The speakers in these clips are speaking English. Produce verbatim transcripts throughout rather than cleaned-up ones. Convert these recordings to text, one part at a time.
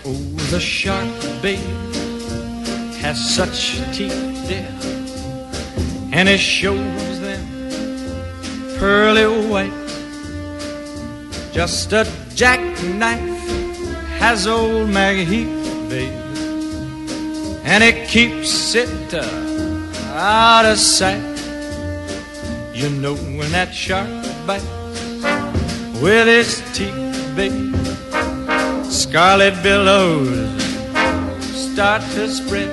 Oh, the shark, babe, has such teeth, dear, and it shows them pearly white. Just a jackknife has old Maggie Heath, babe, and it keeps it uh, out of sight. You know when that shark bites with his teeth, babe, scarlet billows start to spread.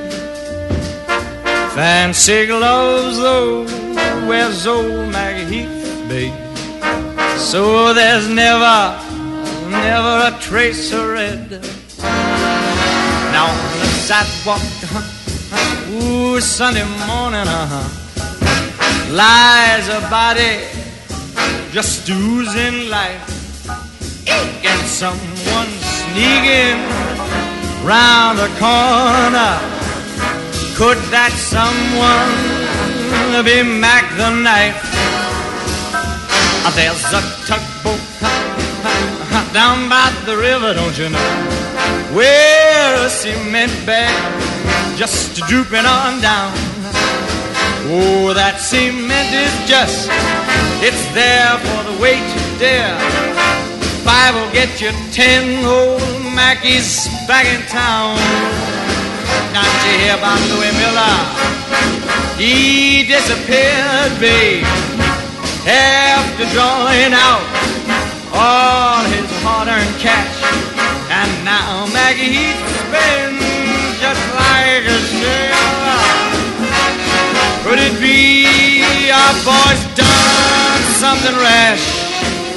Fancy gloves, though, wears old Maggie Heath, babe, so there's never, never a trace of red. Now on the sidewalk, uh-huh, ooh, Sunday morning, uh-huh, lies a body just oozing life. And someone sneaking round the corner. Could that someone be Mac the Knife? There's a tugboat down by the river, don't you know, where a cement bag just drooping on down. Oh, that cement is just, it's there for the weight to dare. Five will get you ten old Mackies back in town. Not you hear about Louis Miller? He disappeared, babe, after drawing out all his hard-earned cash. And now Maggie Heath spins just like a sailor. Could it be our boy's done something rash?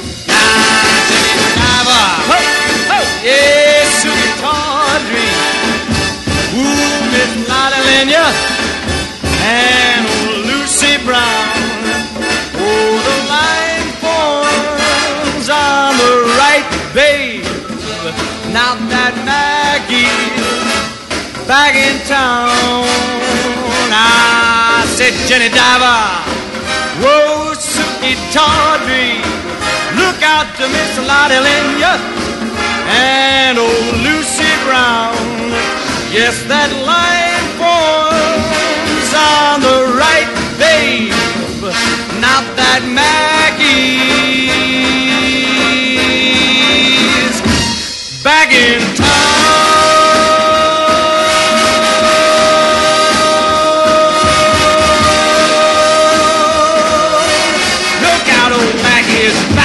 Ho, ho, yes, Susie Tawdry, ooh, Miss Lottie Lenya, and old Lucy Brown. Oh, the line forms on the right, babe. Now that Maggie's back in town. I said, Jenny Diver, whoa, Susie Tawdry, look out to Miss Lottie Lenya and old Lucy Brown. Yes, that line forms on the right, babe. Not that Maggie's back in town. Look out, old Maggie is back.